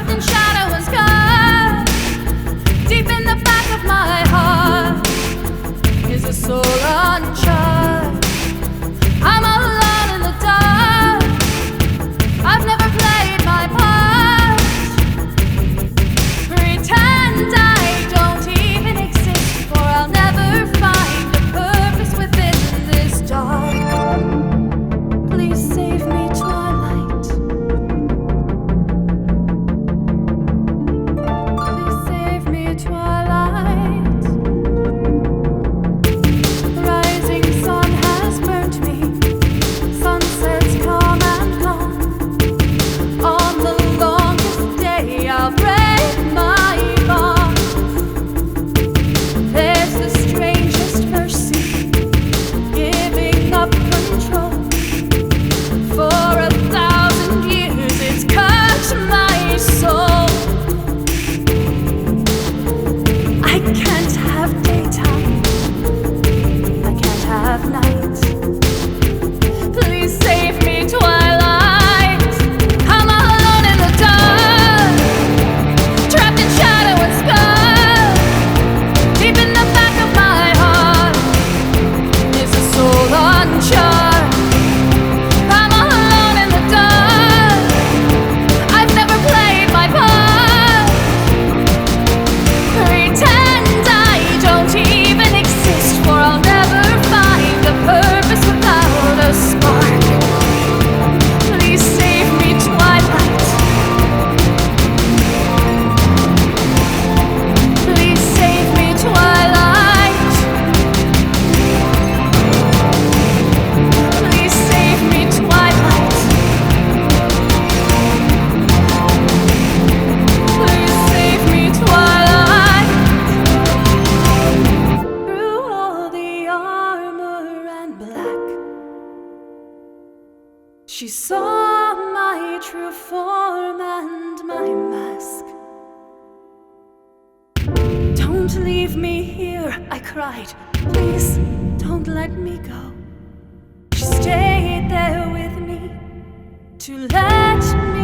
trapped in shadow and sky. Deep in the back of my heart is a soul untried. I'm alone in the dark. I've never played my part. Pretend I don't even exist, for I'll never find a purpose within this dark. Please save me, twilight. Please save me, twilight. Rising sun has burnt me. Sunsets come and gone. On the longest day I'll break my bond. There's the strangest mercy, giving up control. For 1,000 years it's cut my soul. I can't have daytime, I can't have night. Please save me, twilight. I'm alone in the dark, trapped in shadow and sky. Deep in the back of my heart is a soul untried. I'm alone in the dark. I've never played my part. Pretend I don't even exist, for I'll never find a purpose without a spark. Please save me, twilight. Please save me, twilight. Please save me, twilight. Please save me, twilight. Through all the armor and black, she saw my true form and my mask. Don't leave me here, I cried. Please don't let me go. She stayed there with me to let me